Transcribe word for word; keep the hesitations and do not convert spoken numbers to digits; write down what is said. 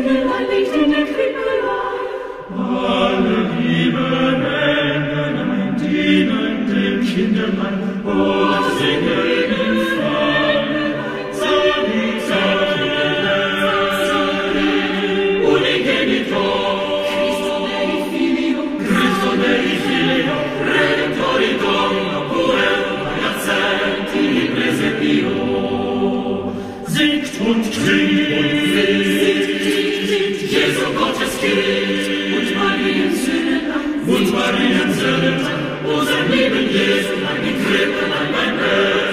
Engelein liegt in der Krippelei. Alle lieben Engelein dienen dem Kinderlein und singen ihnen Freude. Sali, Sali, Sali, Unigenitor, Christo Dei Filio, Cristo Dei Filio, Redentori Domino, Puella, Accenti, Presepio. Singt und klingt und singt, Jesu Gottes Kind, und Mariens Söhne, und Mariens Söhne, unser lieben Jesu, ein Krippelein, ein Bett.